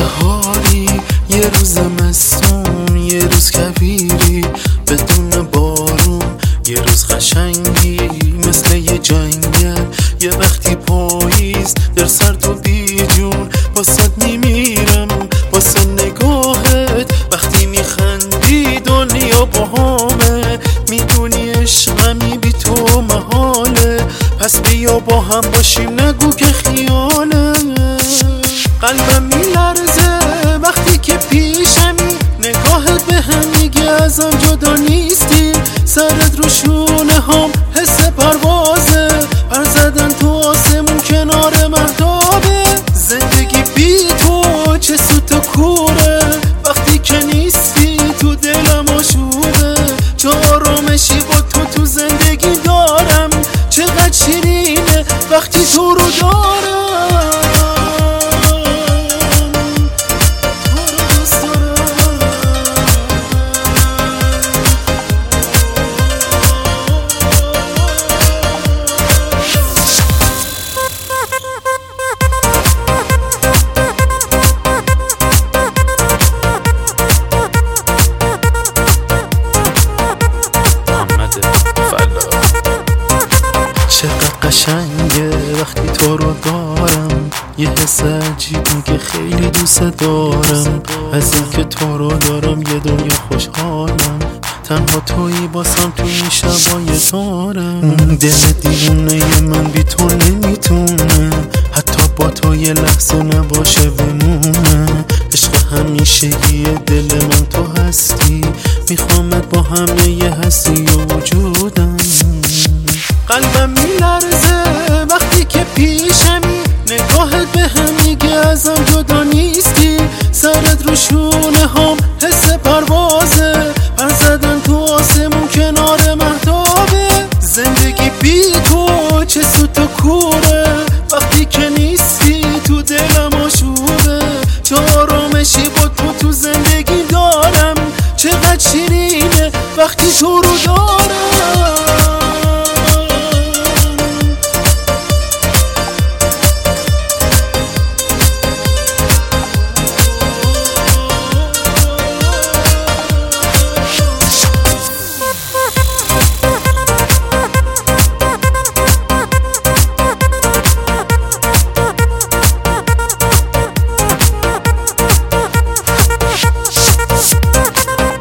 بهاری، یه روز مستون، یه روز کبیری بدون بارون، یه روز قشنگی مثل یه جنگل، یه وقتی پاییز در سرد و بیجون. واسه میمیرم واسه نگاهت، وقتی میخندی دنیا باهامه، میدونی عشقمی بی تو محاله. پس بیا با هم باشیم نگو که خیاله. قلبم میلرزه وقتی که پیشمی، نگاهت به هم میگه ازم جدا نیستی. سرت رو شونه هم حس پروازه، پر زدن تو آسمون کنار مهتابه. زندگی بی تو چه سوت و کوره، وقتی که نیستی تو دلم آشوبه. چه آرامشی با تو زندگی دارم، چقدر شیرینه وقتی تو رو دارم. چقدر قشنگه وقتی تو رو دارم، یه حس عجیب میگه خیلی دوست دارم. از این که تو رو دارم یه دنیا خوشحالم، تنها تویی باسم تو این شبای تارم. دل دیوونه من بی تو نمیتونه، حتی با تو یه لحظه نباشه بمونه. عشق همیشگی دل من تو هستی، میخوامت با همه یه هستی و وجودم. قلبم میلرزه وقتی که پیشمی، نگاهت به هم میگه ازم جدا نیستی. سرت رو شونه هم حس پروازه، پر زدن تو آسمون کنار مهتابه. زندگی بی تو چه سوت و کوره، وقتی که نیستی تو دلم آشوبه. چه آرامشی با تو زندگی دارم، چقدر شیرینه وقتی تو رو دارم.